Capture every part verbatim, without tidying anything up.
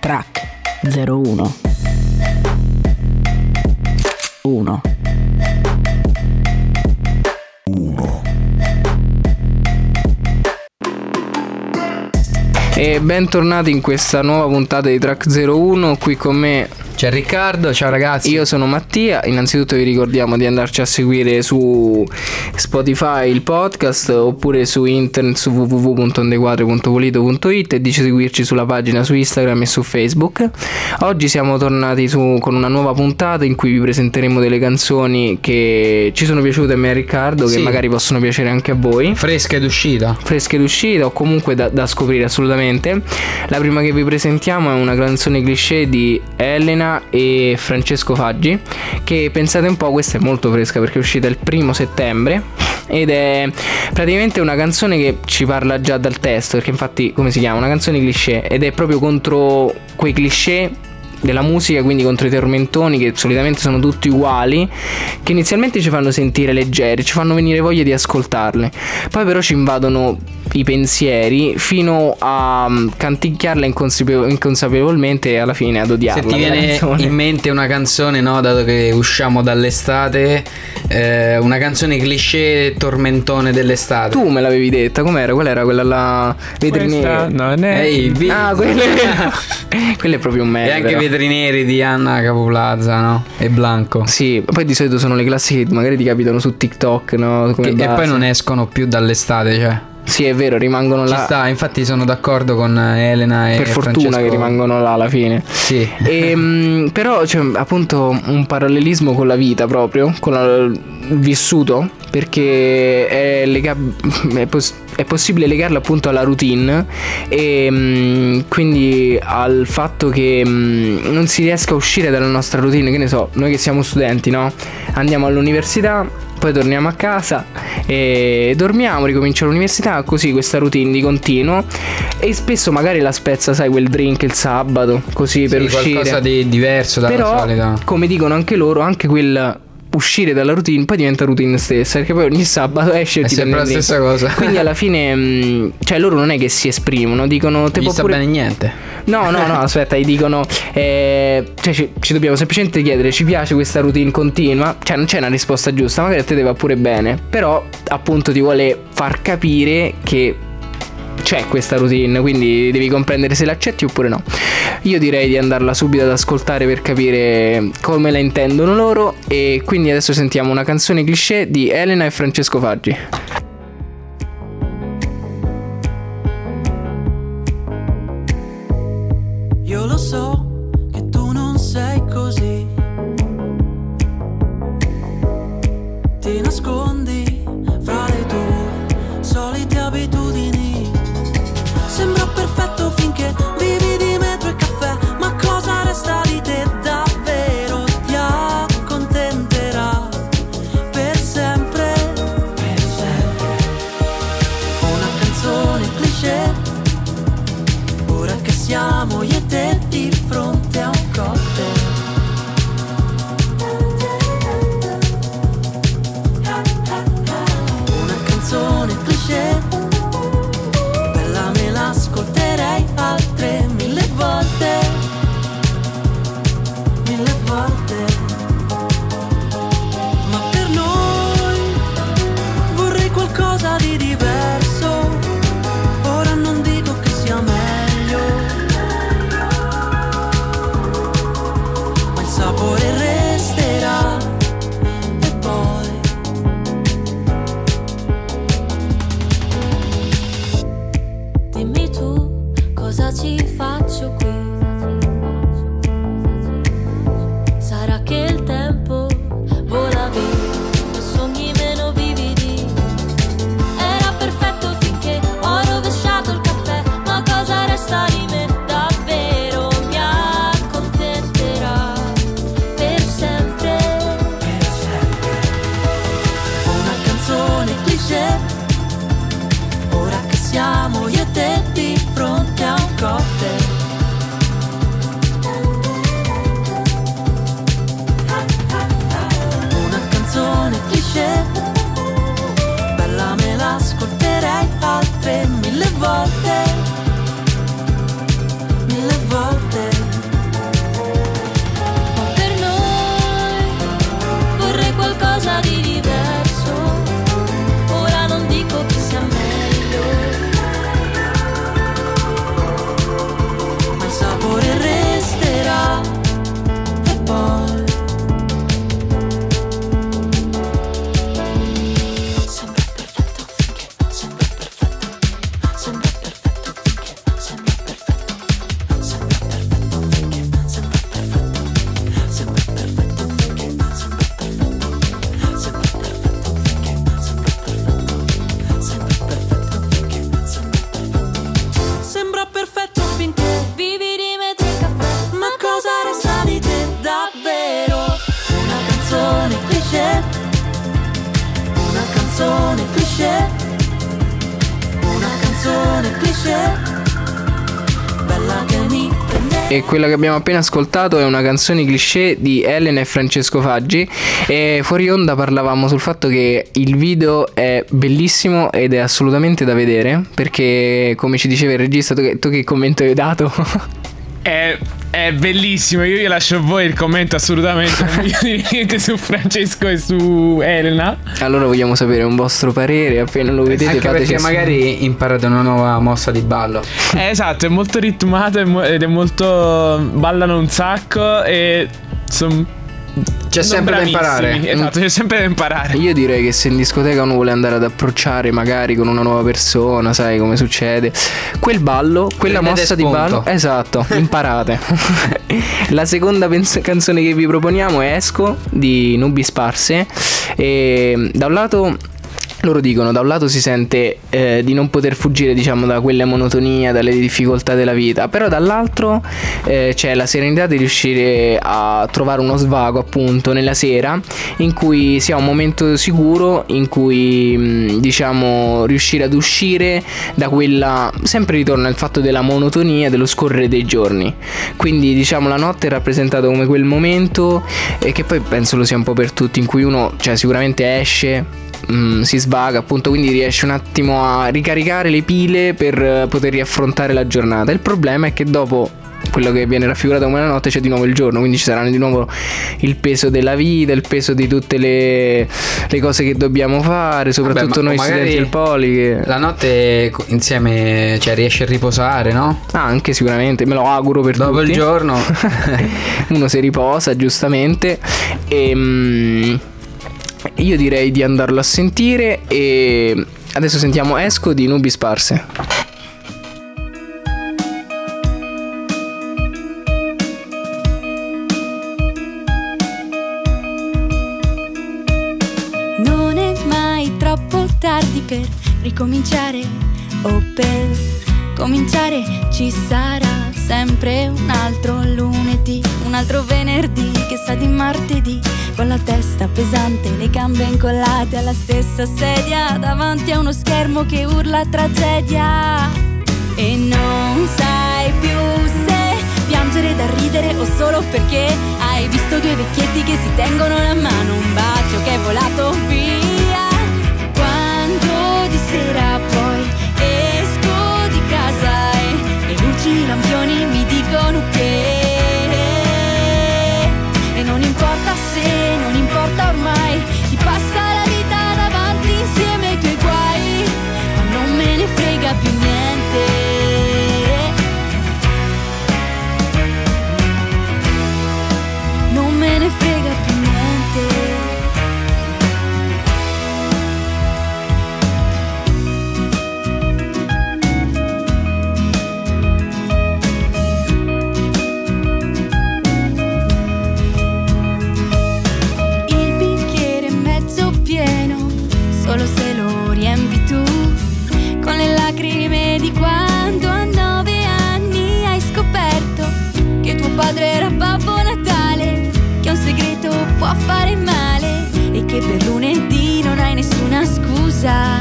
Track zero uno uno uno. E bentornati in questa nuova puntata di Track zero uno. Qui con me c'è Riccardo, ciao ragazzi. Io sono Mattia. Innanzitutto vi ricordiamo di andarci a seguire su Spotify il podcast, oppure su internet su w w w punto ondequadre punto polito punto it, e di seguirci sulla pagina su Instagram e su Facebook. Oggi siamo tornati su, con una nuova puntata in cui vi presenteremo delle canzoni che ci sono piaciute a me e a Riccardo, che sì, magari possono piacere anche a voi. Fresche d'uscita. Fresche d'uscita o comunque da, da scoprire assolutamente. La prima che vi presentiamo è una canzone cliché di Elena e Francesco Faggi, che pensate un po', questa è molto fresca perché è uscita il primo settembre ed è praticamente una canzone che ci parla già dal testo, perché infatti come si chiama? Una canzone cliché, ed è proprio contro quei cliché della musica, quindi contro i tormentoni che solitamente sono tutti uguali, che inizialmente ci fanno sentire leggeri, ci fanno venire voglia di ascoltarle, poi però ci invadono i pensieri fino a canticchiarla inconsapevo- inconsapevolmente e alla fine ad odiarla. Se ti viene in mente una canzone, no, dato che usciamo dall'estate, eh, una canzone cliché tormentone dell'estate. Tu me l'avevi detta, com'era? Qual era quella là? Vetrineri? Non è Ehi, vi- Ah, quella quella è proprio un merda. E anche Vetrineri di Anna Capoplaza, no? E Blanco. Sì, poi di solito sono le classiche che magari ti capitano su TikTok, no? Come Che, e base. poi non escono più dall'estate, cioè. Sì, è vero, rimangono Ci là. sta, infatti sono d'accordo con Elena e Per fortuna Francesco. che rimangono là alla fine. Sì. E, mh, però c'è appunto un parallelismo con la vita proprio, con la- il vissuto, perché è, lega- è, pos- è possibile legarla appunto alla routine e mh, quindi al fatto che mh, non si riesca a uscire dalla nostra routine. Che ne so, noi che siamo studenti, no? Andiamo all'università, poi torniamo a casa e dormiamo, ricomincia l'università, così questa routine di continuo, e spesso magari la spezza, sai, quel drink il sabato, così per Sì, uscire. qualcosa di diverso dalla Però, solita. come dicono anche loro, anche quel uscire dalla routine poi diventa routine stessa, perché poi ogni sabato esce e È ti sempre la prendi il stessa drink. cosa. Quindi alla fine mh, cioè loro non è che si esprimono, dicono te Gli può sta pure... bene niente. No, no, no, aspetta, gli dicono eh, cioè ci, ci dobbiamo semplicemente chiedere: ci piace questa routine continua? Cioè non c'è una risposta giusta, magari a te te va pure bene, però appunto ti vuole far capire che c'è questa routine, quindi devi comprendere se l'accetti oppure no. Io direi di andarla subito ad ascoltare per capire come la intendono loro, e quindi adesso sentiamo una canzone cliché di Elena e Francesco Faggi. Io lo so che tu non sei così, ti nascondi fra le tue solite abitudini. Sembra perfetto finché vivi di metro e caffè, ma cosa resta di te davvero? Ti accontenterà per sempre, per sempre. Una canzone cliché, ora che siamo io e te di fronte a un cocktail. Una canzone cliché, bella, me l'ascolterei altre mille volte, mille volte. Ma per noi vorrei qualcosa di diverso. Ora non dico che sia meglio, ma il sapore resterà. E poi dimmi tu cosa ci faccio qui. Sarà che il tempo vola via, sogni meno vividi. Era perfetto finché ho rovesciato il caffè, ma cosa resta di me davvero? Mi accontenterà per sempre. per sempre. Una canzone cliché, ora che siamo io e te di fronte a un cocktail. canzone cliché, una canzone cliché, bella che mi prende. E quella che abbiamo appena ascoltato è una canzone cliché di Elena e Francesco Faggi. E fuori onda parlavamo sul fatto che il video è bellissimo ed è assolutamente da vedere, perché come ci diceva il regista, tu che, tu che commento hai dato? È, è bellissimo, io vi lascio a voi il commento, assolutamente non voglio dire niente su Francesco e su Elena. Allora vogliamo sapere un vostro parere, appena lo vedete Anche fateci perché magari imparate una nuova mossa di ballo. Eh, esatto, è molto ritmato e mo- ed è molto... ballano un sacco e sono... C'è sempre da imparare. Esatto, c'è sempre da imparare. Io direi che se in discoteca uno vuole andare ad approcciare magari con una nuova persona, sai come succede, quel ballo, quella Prendete mossa spunto. di ballo, esatto, imparate. La seconda pens- canzone che vi proponiamo è Esco di Nubi Sparse. E da un lato loro dicono, da un lato si sente eh, di non poter fuggire, diciamo, da quella monotonia, dalle difficoltà della vita, però dall'altro eh, c'è la serenità di riuscire a trovare uno svago appunto nella sera, in cui si ha un momento sicuro, in cui mh, diciamo riuscire ad uscire da quella, sempre ritorna il fatto della monotonia, dello scorrere dei giorni. Quindi diciamo la notte è rappresentata come quel momento, e che poi penso lo sia un po' per tutti, in cui uno, cioè, sicuramente esce, Mm, si svaga appunto, quindi riesce un attimo a ricaricare le pile per uh, poter riaffrontare la giornata. Il problema è che dopo quello che viene raffigurato come la notte c'è di nuovo il giorno, quindi ci saranno di nuovo il peso della vita, il peso di tutte le, le cose che dobbiamo fare, soprattutto Vabbè, ma noi magari studenti al Poli che... La notte co- insieme, cioè, riesci a riposare, no? Ah, anche sicuramente, me lo auguro per Dopo tutti. il giorno. Uno si riposa giustamente. E mm, io direi di andarlo a sentire. E adesso sentiamo Esco di Nubi Sparse. Non è mai troppo tardi per ricominciare o per cominciare. Ci sarà sempre un altro lunedì, un altro venerdì che sa di martedì, con la testa pesante, le gambe incollate alla stessa sedia, davanti a uno schermo che urla tragedia. E non sai più se piangere da ridere o solo perché hai visto due vecchietti che si tengono la mano, un bacio che è volato via. Quando di sera poi esco di casa e le luci, i lampioni mi dicono che, e non importa se, non importa ormai, ti passa la vita davanti insieme ai tuoi guai, ma non me ne frega più niente. Non me ne frega più niente. Il bicchiere è mezzo pieno, solo se lo riempi tu, con le lacrime di quando a nove anni hai scoperto che tuo padre era Babbo Natale, che un segreto può fare male e che per lunedì non hai nessuna scusa.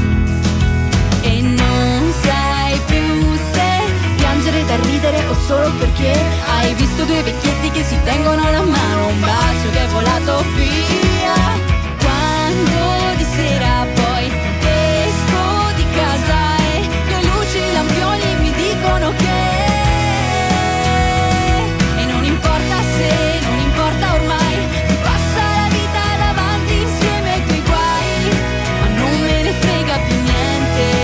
E non sai più se piangere da ridere o solo perché hai visto due vecchietti che si tengono la mano, un bacio che è volato via. Quando di sera poi esco di casa e le luci, i lampioni mi dicono che, e non importa se, non importa ormai, ti passa la vita davanti insieme ai tuoi guai, ma non me ne frega più niente.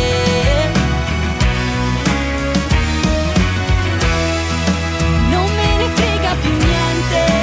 Non me ne frega più niente.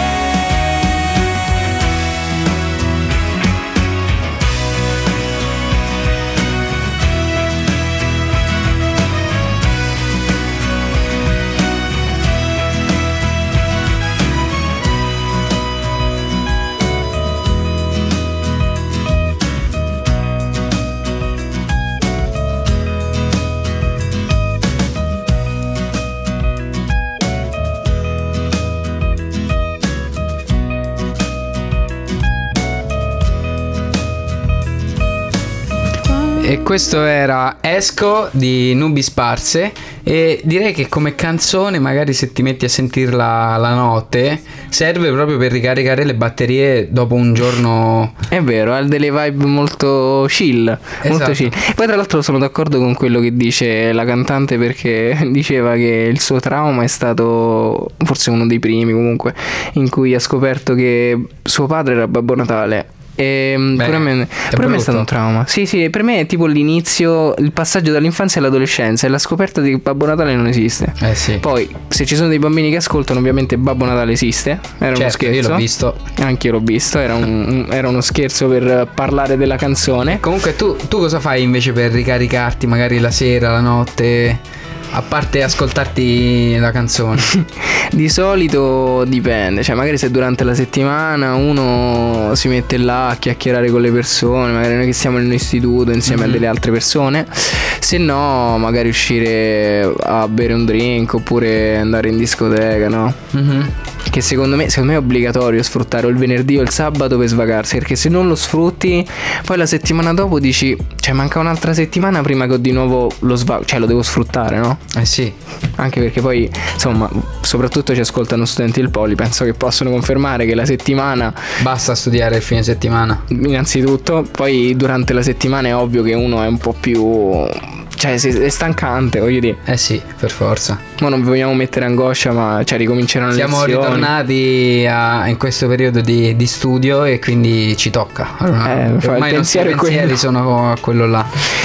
questo era Esco di Nubi Sparse e direi che come canzone, magari se ti metti a sentirla la notte, serve proprio per ricaricare le batterie dopo un giorno. È vero, ha delle vibe molto chill, molto Esatto. chill. Poi tra l'altro sono d'accordo con quello che dice la cantante, perché diceva che il suo trauma è stato forse uno dei primi comunque in cui ha scoperto che suo padre era Babbo Natale. E Beh, pure a me, è pure a me è brutto. stato un trauma. Sì, sì, per me è tipo l'inizio, il passaggio dall'infanzia all'adolescenza e la scoperta di che Babbo Natale non esiste. Eh sì. Poi, se ci sono dei bambini che ascoltano, ovviamente Babbo Natale esiste. Era uno Certo, scherzo. io l'ho visto. Anche io l'ho visto. Era, un, un- era uno scherzo per parlare della canzone. Comunque tu, tu cosa fai invece per ricaricarti magari la sera, la notte? A parte ascoltarti la canzone. Di solito dipende, cioè magari se durante la settimana uno si mette là a chiacchierare con le persone, magari noi che siamo in un istituto insieme Mhm. a delle altre persone, se no magari uscire a bere un drink oppure andare in discoteca, no? Mhm. Che secondo me, secondo me è obbligatorio sfruttare o il venerdì o il sabato per svagarsi, perché se non lo sfrutti poi la settimana dopo dici, cioè manca un'altra settimana prima che ho di nuovo lo svago, cioè lo devo sfruttare, no? Eh sì. Anche perché poi, insomma, soprattutto ci ascoltano studenti del Poli, penso che possono confermare che la settimana, Basta studiare il fine settimana. innanzitutto, poi durante la settimana è ovvio che uno è un po' più, cioè si- è stancante, voglio dire. Eh sì, per forza. Ma non vi vogliamo mettere angoscia, ma cioè ricominceranno le Siamo lezioni. ritornati a- in questo periodo di, di studio e quindi ci tocca. Allora, Eh, fa- il ormai i nostri pensiero è pensieri quello. sono a quello là.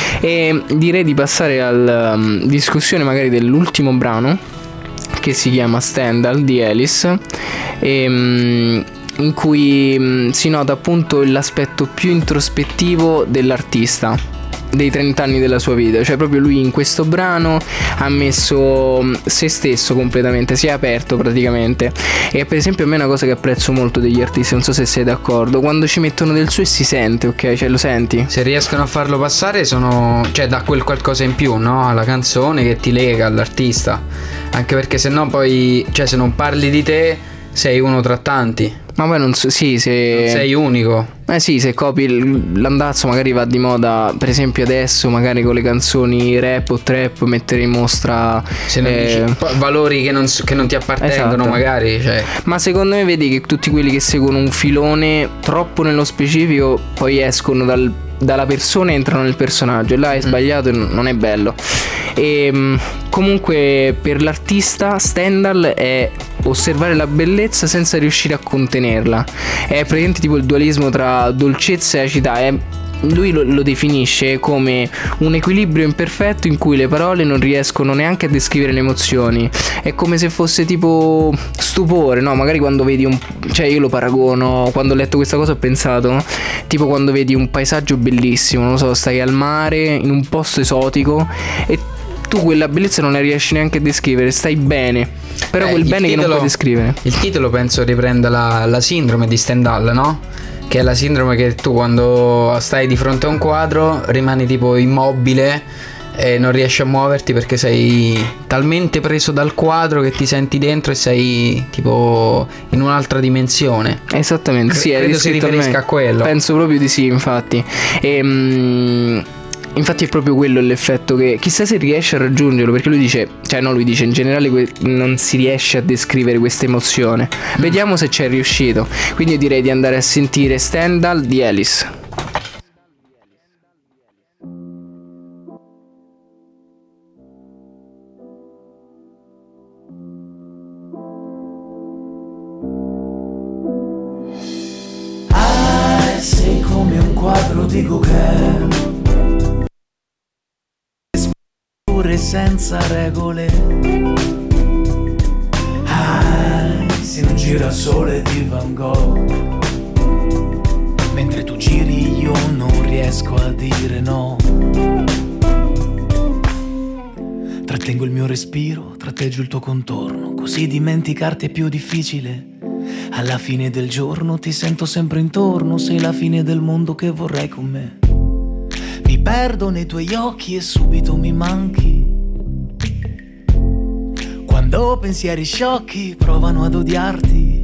E direi di passare alla um, discussione magari dell'ultimo brano, che si chiama Stendhal di Alice, e, um, in cui um, si nota appunto l'aspetto più introspettivo dell'artista, dei trenta anni della sua vita. Cioè proprio lui in questo brano ha messo um, se stesso completamente, si è aperto praticamente. E per esempio a me è una cosa che apprezzo molto degli artisti, non so se sei d'accordo, quando ci mettono del suo e si sente, ok? Cioè lo senti? Se riescono a farlo passare sono, cioè dà quel qualcosa in più, no? Alla canzone che ti lega all'artista. Anche perché se no poi, cioè se non parli di te sei uno tra tanti. Ma poi non so, sì, se Non sei unico. Eh sì, se copi il- l'andazzo magari va di moda, per esempio adesso magari con le canzoni rap o trap mettere in mostra Se non eh, dici poi valori che non, s- che non ti appartengono, Esatto. magari, cioè. ma secondo me vedi che tutti quelli che seguono un filone troppo nello specifico poi escono dal- dalla persona e entrano nel personaggio, e là è sbagliato e n- non è bello. E mh, comunque per l'artista Stendhal è osservare la bellezza senza riuscire a contenerla. È praticamente tipo il dualismo tra dolcezza e acidità. È lui lo, lo definisce come un equilibrio imperfetto in cui le parole non riescono neanche a descrivere le emozioni. È come se fosse tipo stupore, no? Magari quando vedi un... cioè io lo paragono, quando ho letto questa cosa ho pensato, tipo quando vedi un paesaggio bellissimo, non lo so, stai al mare, in un posto esotico e tu quella bellezza non la riesci neanche a descrivere, stai bene, però Eh, quel il bene che non titolo- puoi descrivere. Il titolo penso riprenda la, la sindrome di Stendhal, no? Che è la sindrome che tu quando stai di fronte a un quadro rimani tipo immobile e non riesci a muoverti perché sei talmente preso dal quadro che ti senti dentro e sei tipo in un'altra dimensione. Esattamente, sì, è Credo si descritto al riferisca meglio. a quello. Penso proprio di sì, infatti. E, mm, infatti è proprio quello l'effetto che chissà se riesce a raggiungerlo, perché lui dice, cioè no, lui dice in generale que- non si riesce a descrivere questa emozione. Vediamo se ci è riuscito. Quindi io direi di andare a sentire Stendhal di Alice. Ah, sei come un quadro di Gauguin, pure senza regole. Ah, sei un girasole di Van Gogh. Mentre tu giri io non riesco a dire no. Trattengo il mio respiro, tratteggio il tuo contorno, così dimenticarti è più difficile. Alla fine del giorno ti sento sempre intorno, sei la fine del mondo che vorrei con me. Mi perdo nei tuoi occhi e subito mi manchi. Quando pensieri sciocchi provano ad odiarti.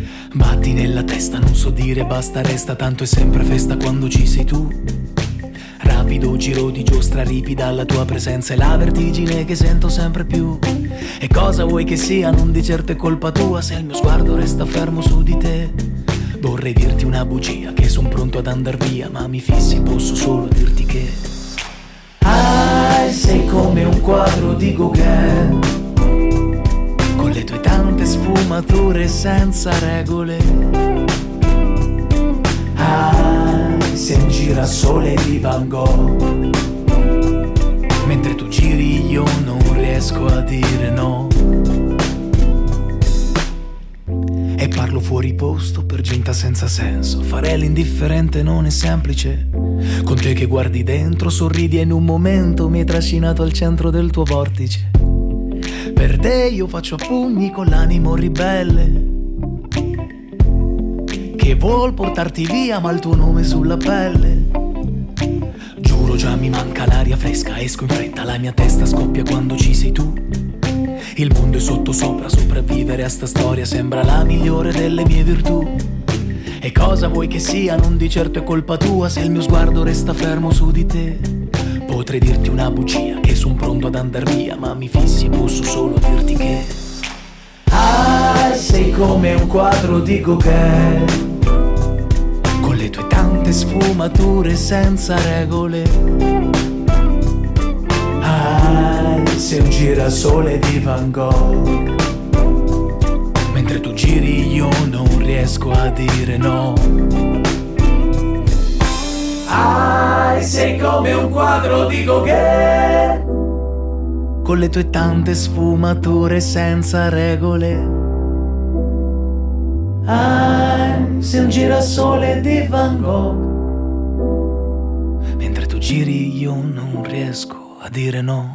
Batti nella testa, non so dire basta, resta, tanto è sempre festa quando ci sei tu. Rapido giro di giostra ripida alla tua presenza e la vertigine che sento sempre più. E cosa vuoi che sia, non di certo è colpa tua se il mio sguardo resta fermo su di te. Vorrei dirti una bugia, che son pronto ad andar via, ma mi fissi, posso solo dirti che ah, sei come un quadro di Gauguin, con le tue tante sfumature senza regole. Ah, sei un girasole di Van Gogh, mentre tu giri io non riesco a dire no. E parlo fuori posto per gente senza senso. Fare l'indifferente non è semplice. Con te che guardi dentro, sorridi e in un momento mi hai trascinato al centro del tuo vortice. Per te io faccio a pugni con l'animo ribelle, che vuol portarti via ma il tuo nome sulla pelle. Giuro già mi manca l'aria fresca, esco in fretta, la mia testa scoppia quando ci sei tu. Il mondo è sotto sopra, sopravvivere a sta storia sembra la migliore delle mie virtù. E cosa vuoi che sia, non di certo è colpa tua se il mio sguardo resta fermo su di te. Potrei dirti una bugia, che son pronto ad andar via, ma mi fissi, posso solo dirti che ah, sei come un quadro di Gauguin, con le tue tante sfumature senza regole. Ah, sei un girasole di Van Gogh, mentre tu giri io non riesco a dire no. Ah, sei come un quadro di Gauguin, con le tue tante sfumature senza regole. Ah, sei un girasole di Van Gogh, mentre tu giri io non riesco a dire no.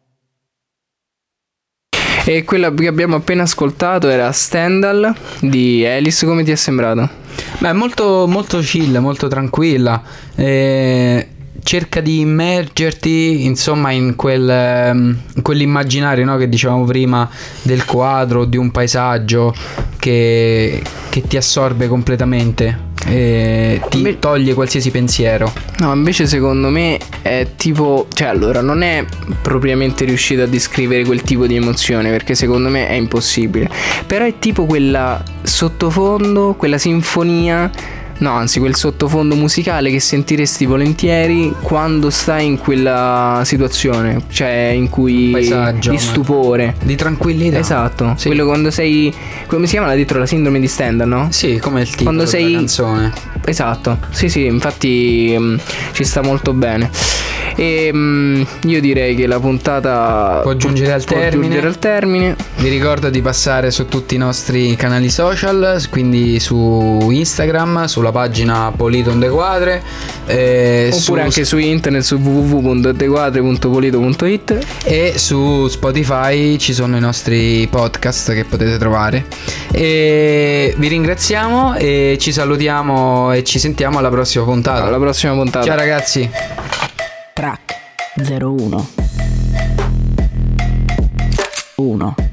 E quella che abbiamo appena ascoltato era Stendhal di Alice. Come ti è sembrato? Beh, molto, molto chill, molto tranquilla. Eh, cerca di immergerti, insomma, in, quel, in quell'immaginario, no, che dicevamo prima, del quadro, di un paesaggio che, che ti assorbe completamente. E ti toglie qualsiasi pensiero. No, invece secondo me è tipo, cioè allora non è propriamente riuscito a descrivere quel tipo di emozione, perché secondo me è impossibile. Però è tipo quella sottofondo, quella sinfonia, no, anzi quel sottofondo musicale che sentiresti volentieri quando stai in quella situazione, cioè in cui paesaggio, di stupore, di tranquillità. Esatto, sì. Quello quando sei, come si chiama là dietro, la sindrome di Stendhal, no? Sì, come il titolo quando sei... della canzone. Esatto, sì sì, infatti mh, ci sta molto bene. E mh, io direi che la puntata può giungere al può termine. giungere al termine. Vi ricordo di passare su tutti i nostri canali social, quindi su Instagram, sulla pagina Polito on the Quadre, eh, oppure su, anche su internet su w w w punto the quadre punto polito punto i t, e su Spotify ci sono i nostri podcast che potete trovare. E vi ringraziamo e ci salutiamo e ci sentiamo alla prossima puntata. Alla prossima puntata. Ciao ragazzi. Track zero uno uno